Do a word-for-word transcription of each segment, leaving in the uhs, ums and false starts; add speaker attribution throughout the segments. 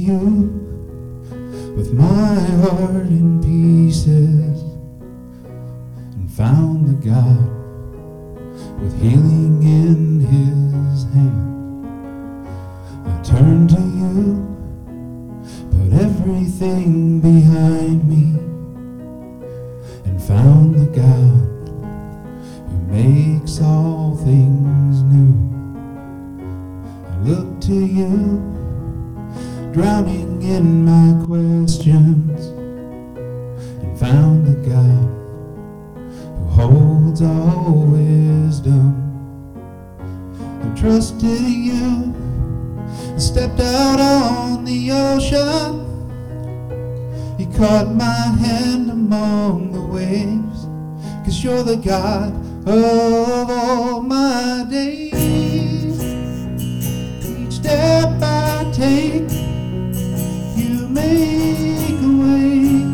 Speaker 1: you with my heart in pieces, and found the God with healing in his hand. I turned to you, put everything behind me, and found the God who makes all things new. I look to you, drowning in my questions, and found the God who holds all wisdom. I trusted you, stepped out on the ocean. You caught my hand among the waves, 'cause you're the God of all my days. Each step I take, you make a way.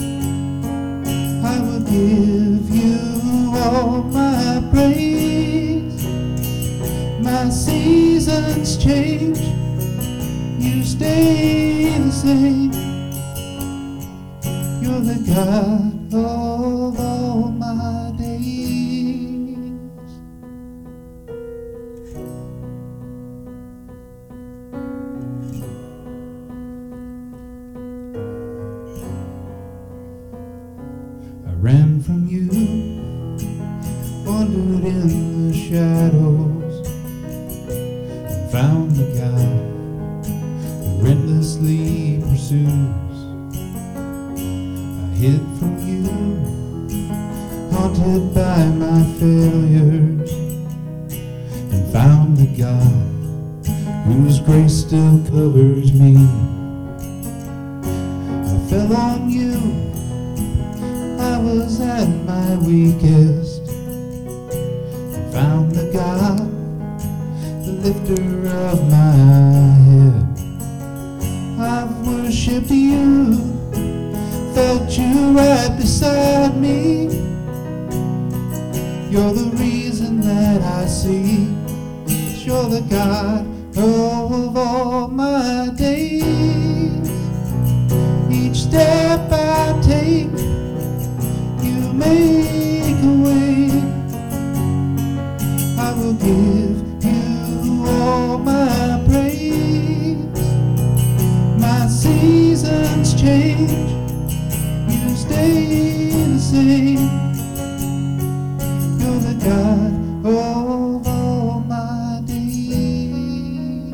Speaker 1: I will give you all my praise. My seasons change, you stay the same. You're the God of all my days. I ran from you, wandered in the shadows, and found the God who endlessly pursues. I hid from you, haunted by my failures, and found the God whose grace still covers me. I fell on you, I was at my weakest, and found the God, the lifter of my head. I've worshipped you, felt you right beside me. You're the reason that I see. You're the God of all my days. Each step I take, you make a way. I will give you all my praise. My seasons change, you stay the same. You're the God of all my days.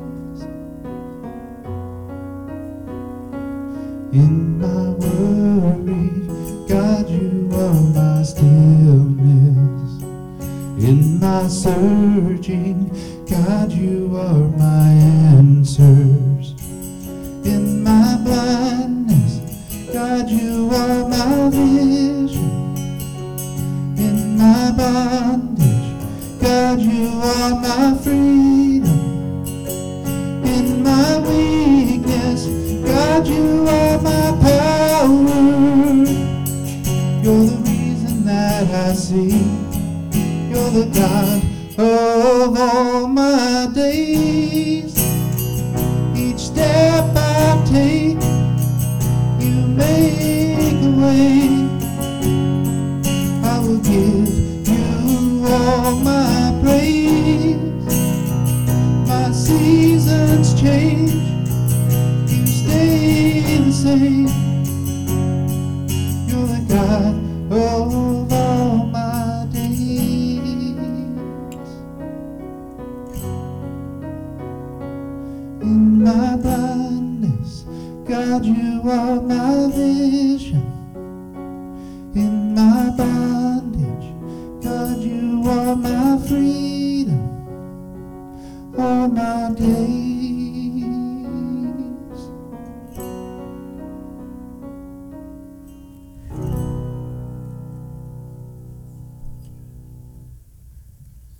Speaker 1: In my worry, God, you are my stillness. In my searching, God, you are my answers. In my blindness, God, you are my vision. In my bondage, God, you are my freedom. In my weakness, God, you are my power. You're the reason that I see. You're the God of all my days. Each step I take, you make a way. I will give you all my praise. My seasons change, you stay the same. You're the God of all my days. In my blindness, God, you are my vision. In my bondage, God, you are my freedom. All my days.